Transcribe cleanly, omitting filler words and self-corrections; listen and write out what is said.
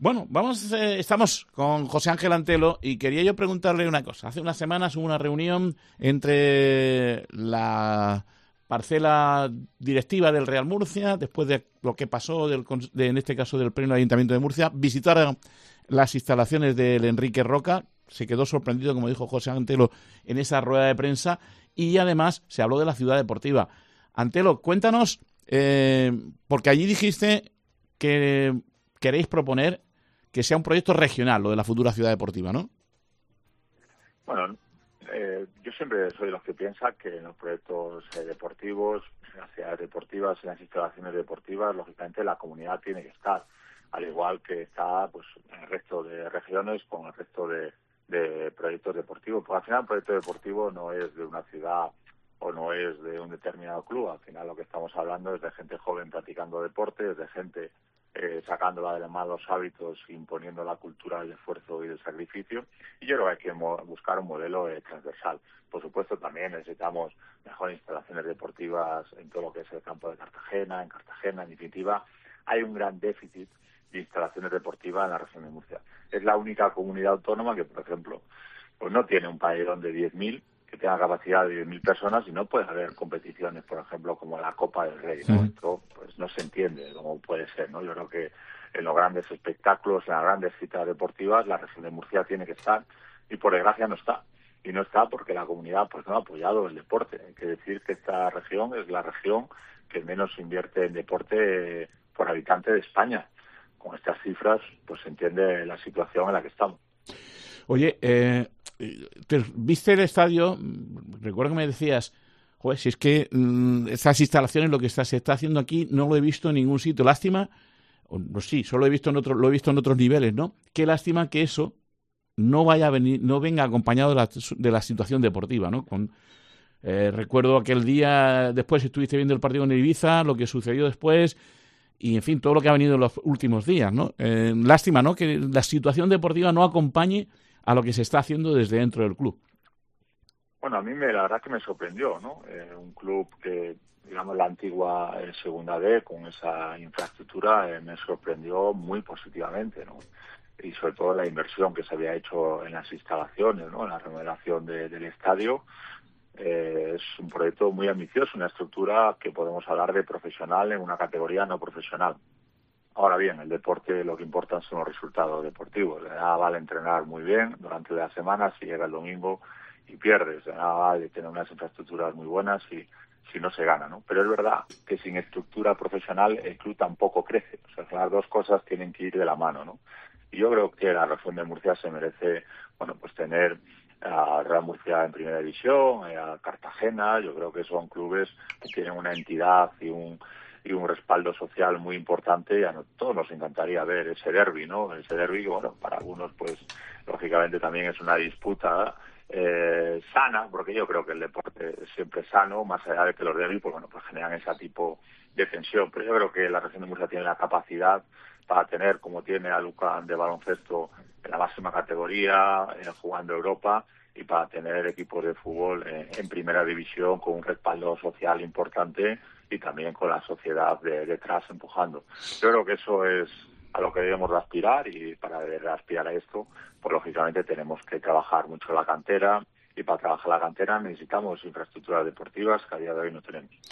Bueno, estamos con José Ángel Antelo y quería yo preguntarle una cosa. Hace unas semanas hubo una reunión entre la parcela directiva del Real Murcia, después de lo que pasó en este caso del Pleno Ayuntamiento de Murcia, visitaron las instalaciones del Enrique Roca. Se quedó sorprendido, como dijo José Antelo, en esa rueda de prensa, y además se habló de la ciudad deportiva. Antelo, cuéntanos, porque allí dijiste que queréis proponer que sea un proyecto regional, lo de la futura ciudad deportiva, ¿no? Bueno, yo siempre soy de los que piensa que en los proyectos deportivos, en las ciudades deportivas, en las instalaciones deportivas, lógicamente la comunidad tiene que estar, al igual que está pues en el resto de regiones con el resto de proyectos deportivos. Porque al final el proyecto deportivo no es de una ciudad o no es de un determinado club. Al final lo que estamos hablando es de gente joven practicando deportes, de gente sacándola de los malos hábitos, imponiendo la cultura del esfuerzo y del sacrificio, y yo creo que hay que buscar un modelo transversal. Por supuesto, también necesitamos mejores instalaciones deportivas en todo lo que es el campo de Cartagena. En Cartagena, en definitiva, hay un gran déficit de instalaciones deportivas en la región de Murcia. Es la única comunidad autónoma que, por ejemplo, pues no tiene un pabellón de 10.000, que tenga capacidad de 10.000 personas, y no puede haber competiciones, por ejemplo, como la Copa del Rey, ¿no? Esto pues no se entiende cómo puede ser, ¿no? Yo creo que en los grandes espectáculos, en las grandes citas deportivas, la región de Murcia tiene que estar, y por desgracia no está. Y no está porque la comunidad pues no ha apoyado el deporte. Hay que decir que esta región es la región que menos invierte en deporte por habitante de España. Con estas cifras pues se entiende la situación en la que estamos. Oye, ¿viste el estadio? Recuerdo que me decías, joder, si es que estas instalaciones, lo que se está haciendo aquí, no lo he visto en ningún sitio. Lástima, sí, solo lo he visto en otros niveles, ¿no? Qué lástima que eso no venga acompañado de la situación deportiva, ¿no? Recuerdo aquel día, después estuviste viendo el partido en Ibiza, lo que sucedió después, y en fin, todo lo que ha venido en los últimos días, ¿no? Lástima, ¿no? Que la situación deportiva no acompañe a lo que se está haciendo desde dentro del club. Bueno, a mí la verdad que me sorprendió, ¿no? Un club que, digamos, la antigua Segunda B, con esa infraestructura, me sorprendió muy positivamente, ¿no? Y sobre todo la inversión que se había hecho en las instalaciones, ¿no? En la remodelación del estadio. Es un proyecto muy ambicioso, una estructura que podemos hablar de profesional en una categoría no profesional. Ahora bien, el deporte lo que importa son los resultados deportivos. De nada vale entrenar muy bien durante la semana si llega el domingo y pierdes. De nada vale tener unas infraestructuras muy buenas si no se gana, ¿no? Pero es verdad que sin estructura profesional el club tampoco crece. O sea, las dos cosas tienen que ir de la mano, ¿no? Y yo creo que la región de Murcia se merece, bueno, pues tener a Real Murcia en primera división, a Cartagena. Yo creo que son clubes que tienen una entidad y un respaldo social muy importante, y a todos nos encantaría ver ese derbi, ¿no? Ese derbi, bueno, para algunos pues lógicamente también es una disputa sana, porque yo creo que el deporte es siempre sano, más allá de que los derbis pues bueno, pues generan ese tipo de tensión. Pero yo creo que la región de Murcia tiene la capacidad para tener, como tiene a Lucan de baloncesto en la máxima categoría, jugando Europa, y para tener equipos de fútbol en primera división con un respaldo social importante y también con la sociedad detrás empujando. Yo creo que eso es a lo que debemos de aspirar, y para aspirar a esto, pues lógicamente tenemos que trabajar mucho la cantera, y para trabajar la cantera necesitamos infraestructuras deportivas que a día de hoy no tenemos.